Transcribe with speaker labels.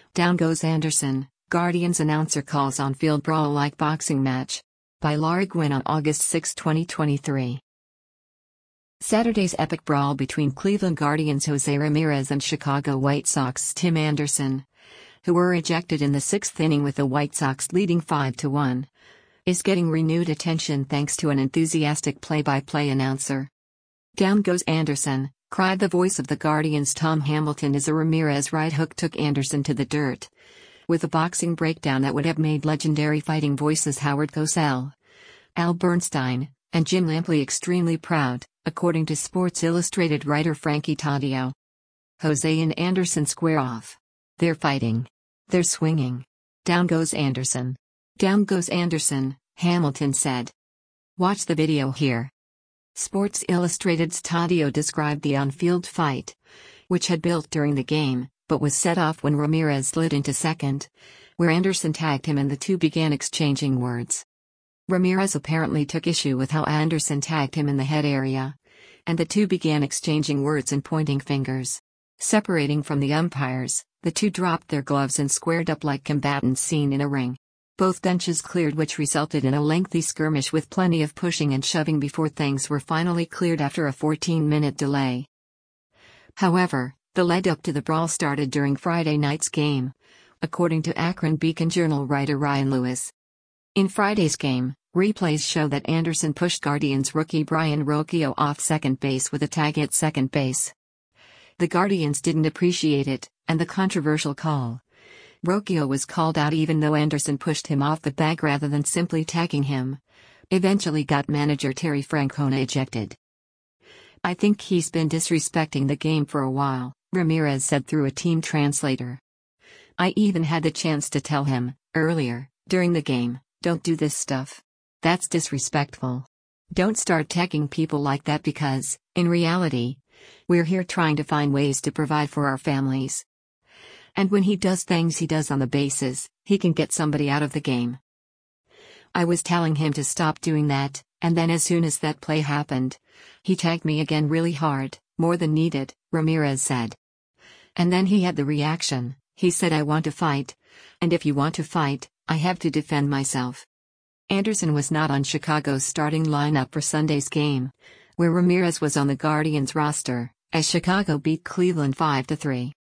Speaker 1: Down goes Anderson, Guardians announcer calls on-field brawl like boxing match. By Lara Gwynn on August 6, 2023. Saturday's epic brawl between Cleveland Guardians' Jose Ramirez and Chicago White Sox' Tim Anderson, who were ejected in the sixth inning with the White Sox leading 5-1, is getting renewed attention thanks to an enthusiastic play-by-play announcer. "Down goes Anderson," cried the voice of the Guardians' Tom Hamilton as a Ramirez right hook took Anderson to the dirt, with a boxing breakdown that would have made legendary fighting voices Howard Cosell, Al Bernstein, and Jim Lampley extremely proud, according to Sports Illustrated writer Frankie Taddeo. Jose and Anderson square off. They're fighting. They're swinging. Down goes Anderson. Down goes Anderson, Hamilton said. Watch the video here. Sports Illustrated's Taddeo described the on-field fight, which had built during the game, but was set off when Ramirez slid into second, where Anderson tagged him and the two began exchanging words. Ramirez apparently took issue with how Anderson tagged him in the head area, and the two began exchanging words and pointing fingers. Separating from the umpires, the two dropped their gloves and squared up like combatants seen in a ring. Both benches cleared, which resulted in a lengthy skirmish with plenty of pushing and shoving before things were finally cleared after a 14-minute delay. However, the lead-up to the brawl started during Friday night's game, according to Akron Beacon-Journal writer Ryan Lewis. In Friday's game, replays show that Anderson pushed Guardians rookie Brayan Rocchio off second base with a tag at second base. The Guardians didn't appreciate it, and the controversial call. Rocchio was called out even though Anderson pushed him off the bag rather than simply tagging him, eventually got manager Terry Francona ejected. "I think he's been disrespecting the game for a while," Ramirez said through a team translator. "I even had the chance to tell him, earlier, during the game, don't do this stuff. That's disrespectful. Don't start tagging people like that because, in reality, we're here trying to find ways to provide for our families. And when he does things he does on the bases, he can get somebody out of the game. I was telling him to stop doing that, and then as soon as that play happened, he tagged me again really hard, more than needed," Ramirez said. "And then he had the reaction. He said, 'I want to fight. And if you want to fight, I have to defend myself.'" Anderson was not on Chicago's starting lineup for Sunday's game, where Ramirez was on the Guardians roster, as Chicago beat Cleveland 5-3.